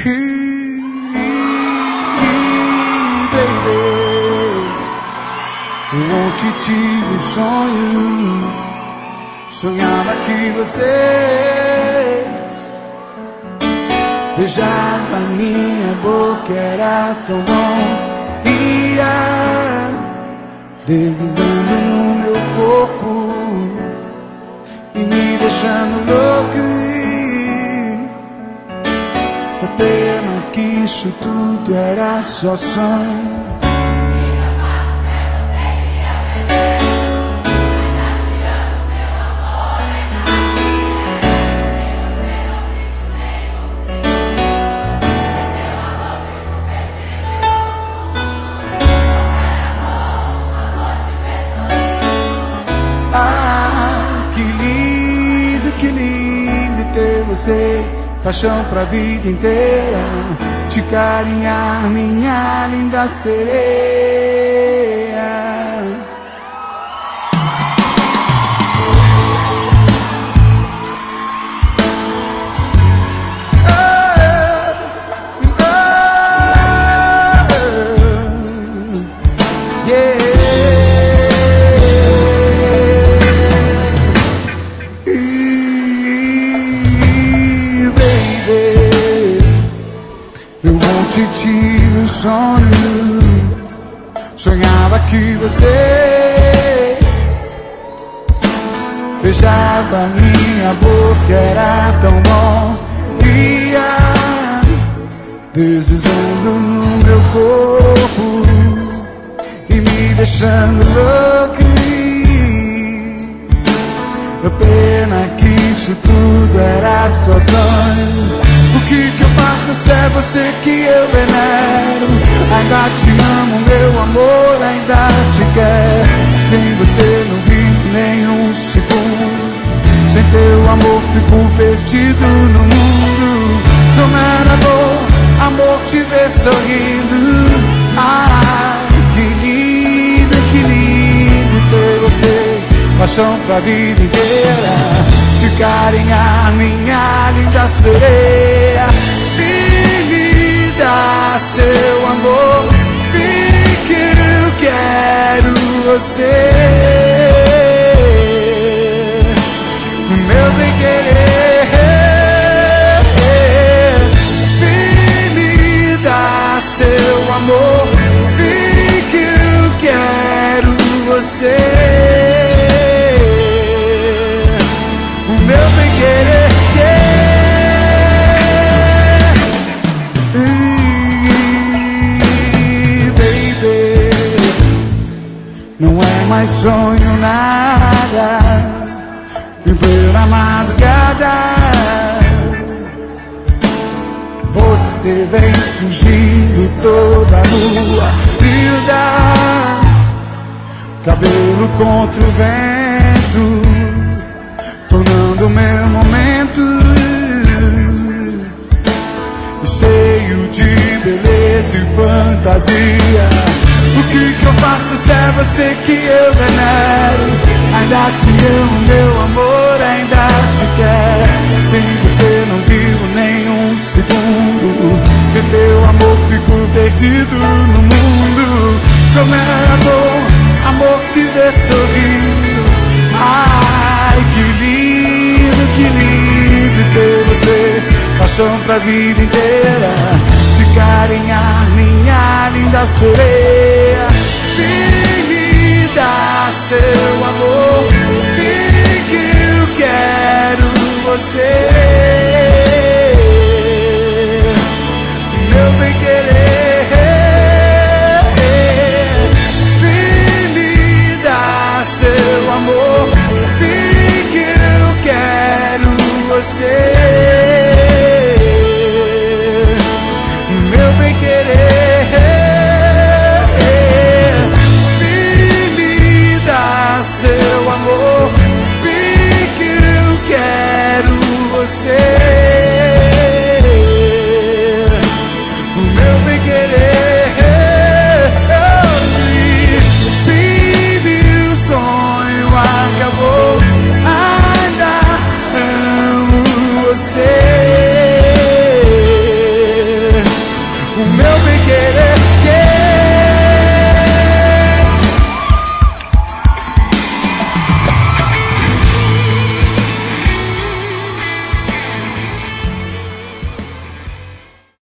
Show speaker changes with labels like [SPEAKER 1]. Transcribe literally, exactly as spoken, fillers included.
[SPEAKER 1] Baby, eu ontem tive um sonho. Sonhava que você beijava minha boca, era tão bom. Ia deslizando no meu corpo e me deixando louco. A pena que isso tudo era só sonho. Você, paixão pra vida inteira, te carinhar, minha linda sereia. Tive um sonho, sonhava que você beijava minha boca, era tão bom. Ia deslizando no meu corpo e me deixando louco. A pena que isso tudo era só sonho. O que que eu faço se é você que eu venero? Ainda te amo, meu amor, ainda te quero. Sem você não vivo nem um segundo. Sem teu amor fico perdido no mundo. Como era bom, amor, te ver sorrindo. Ai, que lindo, que lindo ter você. Paixão pra vida inteira, te carinhar, minha linda sereia. Me dá seu amor, vem que eu quero você. Meu bem querer, vem me dá seu amor, vem que eu quero você. Meu bem querer, yeah. Baby, não é mais sonho nada. Em plena madrugada você vem surgindo toda nua, linda, cabelo contra o vento, tornando meu momento cheio de beleza e fantasia. O que que eu faço se é você que eu venero? Ainda te amo, meu amor, ainda te quero. Sem você não vivo nem um segundo. Sem teu amor fico perdido no mundo. Como era bom, amor, te ver sorrindo. Ai, que lindo, que lindo ter você. Paixão pra vida inteira, te carinhar, minha linda sereia. Vem me dar seu amor, vem que eu quero você.